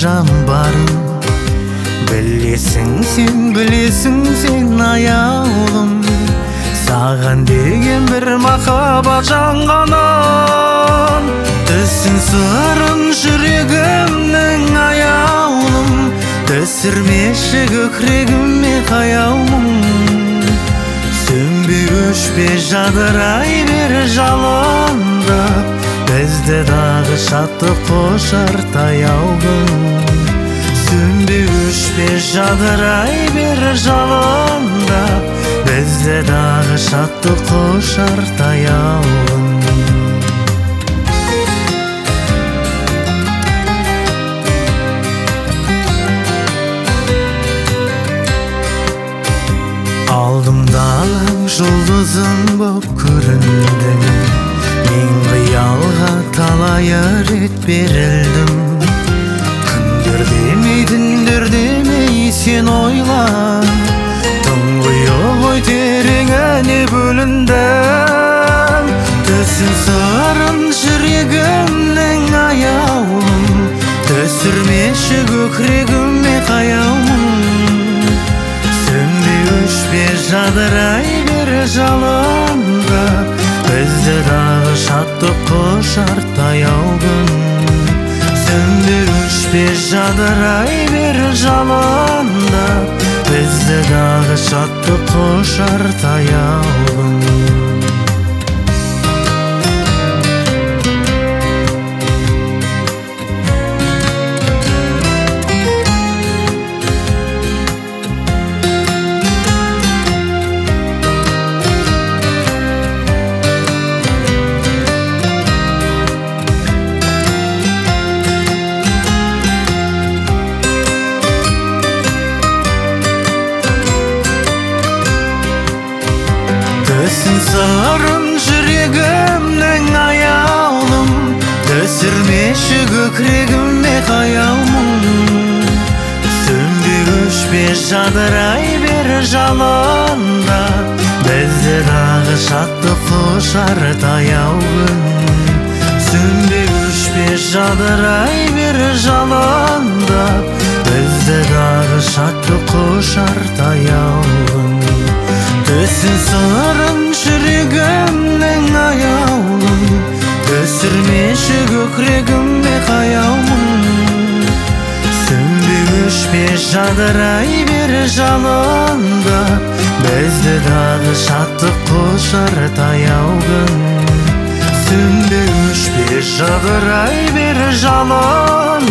жан барын. Білесің сен аяулым, саған деген бір махаббат жанғанын. Түсін сырын жүрегімнің аяулым, түсірмеші көкірегіме қаяумын. Сөнбе өшпе жадырай бер жалындап, бізді дағы шаттық қошар таяу күн. Сөнбе өшпе жадырай бер жалындап, бізді дағы шаттық қошар таяу күн. Алдымда алаң жұлдызым боп көріндің, мен қиялға талай рет берілдім. Күндер демей түндер демей сен ойла, тұңғиық ой тереңіне бөліндім. Түсін сырын жүрегімнің аяулым, түсірмеші көкірегіме қаяумын. Өшпе жадырай бер жалындап, бізді дағы шаттық қошар таяу күн. Сөнбе өшпе жадырай бер жалындап, бізді дағы шаттық қошар таяу күн. Түсін сырын жүрегімнің аяулым, түсірмеші көкірегіме қаяумын. Сөнбе өшпе жадырай бер жалындап, бізді дағы шаттық қошар таяу күн. Сөнбе өшпе жадырай бер жалындап, бізді дағы шаттық қошар таяу күн. Түсін сырын жүрегімнің аяулым, түсірмеші көкірегіме қаяумын. Сөнбе өшпе жадырай бер жалындап, бізді дағы шаттық қошар таяу күн. Сөнбе өшпе жадырай бер жалындап,